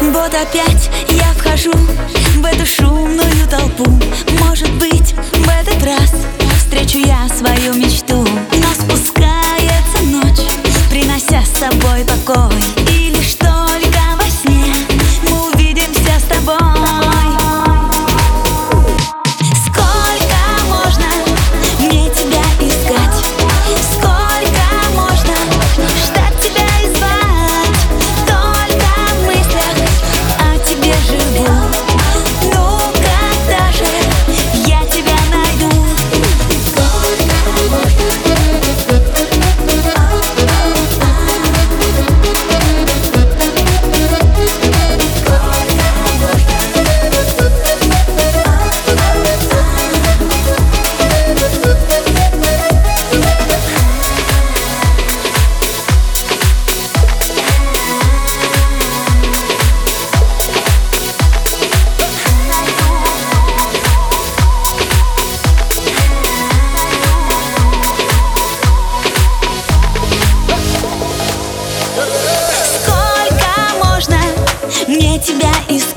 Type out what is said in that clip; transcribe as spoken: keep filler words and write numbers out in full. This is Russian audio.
Вот опять я вхожу в эту шумную толпу. Может быть, в этот раз встречу я свою мечту. Но спускается ночь, принося с собой покой. И лишь только во сне мы увидимся с тобой. Сколько можно мне тебя искать? Сколько можно ждать тебя и звать? Только в мыслях о тебе живу. Ну когда же я тебя найду? Сколько можно мне тебя искать?